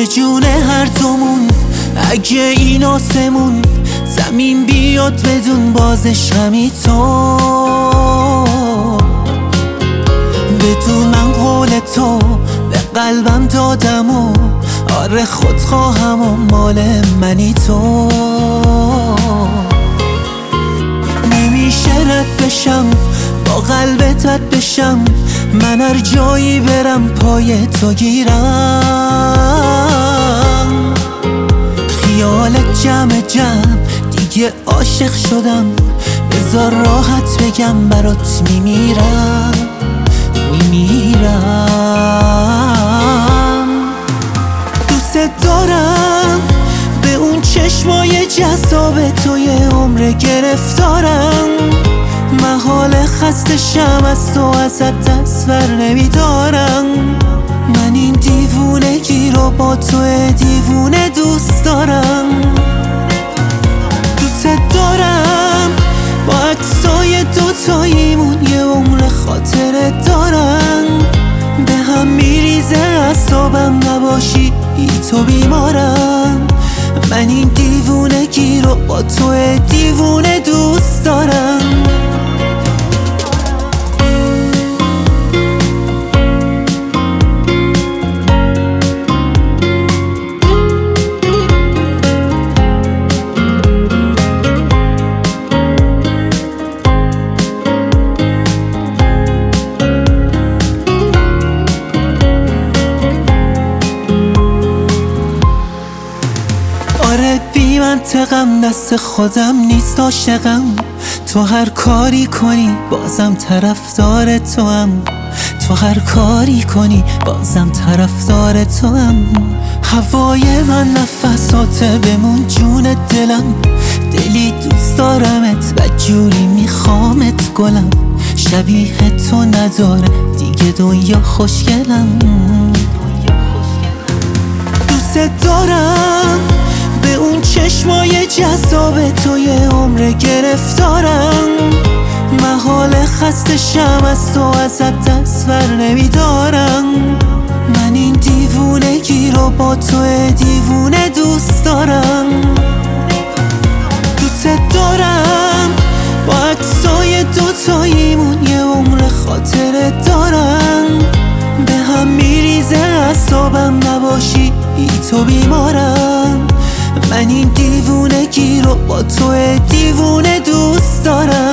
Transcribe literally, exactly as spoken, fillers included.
به جون هر دومون اگه این آسمون زمین بیاد بدون بازش همی تو بدون من قول تو به قلبم دادم و آره خودخواهم و مال منی تو نمیشه رد بشم با قلبت رد بشم من هر جایی برم پای تو گیرم خیالت جمع جمع دیگه عاشق شدم بذار راحت بگم برات میمیرم میمیرم دوست دارم به اون چشمای جذاب توی عمر گرفتارم محال خسته شم از تو ازت دست بر نمیدارم من این دیوونگی رو با تو دیوونه دوست دارم دوست دارم با عکسای دوتاییمون یه عمر خاطره دارم به هم میریزه اعصابم نباشی ای تو بیمارم من این دیوونگی رو با تو دیوونه دوست دارم آره بی منطقم دست خودم نیست عاشقم تو هر کاری کنی بازم طرفدار تو هم تو هر کاری کنی بازم طرفدار تو هم هوای من نفسات بمون جون دلم دلی دوست دارمت بدجوری میخوامت گلم شبیه تو نداره دیگه دنیا خوشگلم دوست دارم به اون چشمای جذاب توی عمر گرفتارم محال خسته شم از تو ازت دست بر نمیدارم من این دیوونگی رو با تو دیوونه دوست دارم دوست دارم با عکسای دوتاییمون یه عمر خاطره دارم به هم میریزه اعصابم نباشی ای تو بیمارم من این دیوونگی رو با تو دیوونه دوست دارم